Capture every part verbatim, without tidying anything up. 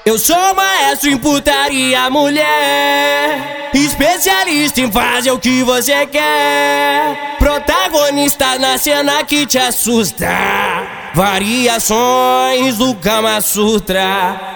Eu sou maestro em putaria, mulher, especialista em fazer o que você quer, protagonista na cena que te assusta, variações do Kama Sutra.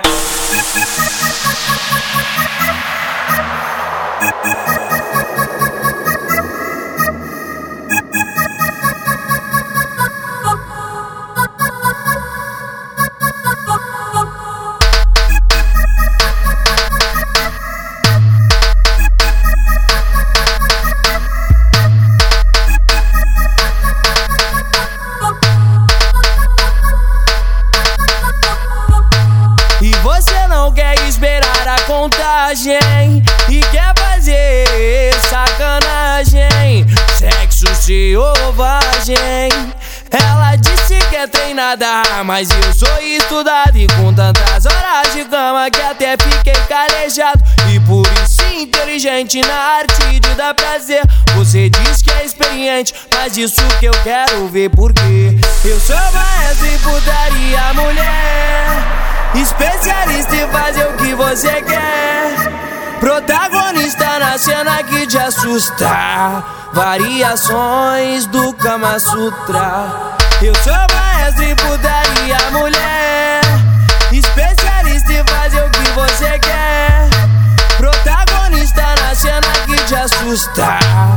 Contagem e quer fazer sacanagem, sexo selvagem. Ela disse que é treinada, mas eu sou estudado, e com tantas horas de cama que até fiquei calejado. E por isso inteligente na arte de dar prazer. Você diz que é experiente, mas isso que eu quero ver, porque eu sou maestro em putaria, mulher, especialista em fazer o que você quer, protagonista na cena que te assusta, variações do Kama Sutra. Eu sou maestro em putaria, mulher, especialista em fazer o que você quer, protagonista na cena que te assusta,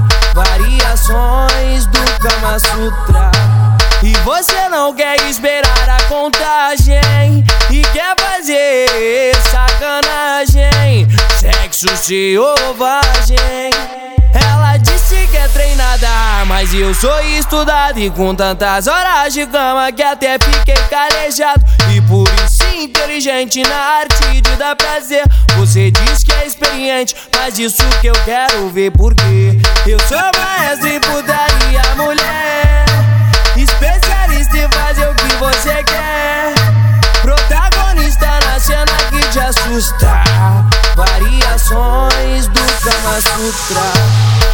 variações do Kama Sutra. E você não quer esperar a contagem e quer fazer sacanagem, sexo selvagem. Ela disse que é treinada, mas eu sou estudado, e com tantas horas de cama que até fiquei calejado. E por isso inteligente na arte de dar prazer. Você diz que é experiente, mas isso que eu quero ver, porque eu sou maestro em putaria, mulher, especialista em fazer o que você quer, protagonista na cena que te assusta, variações do Kama Sutra.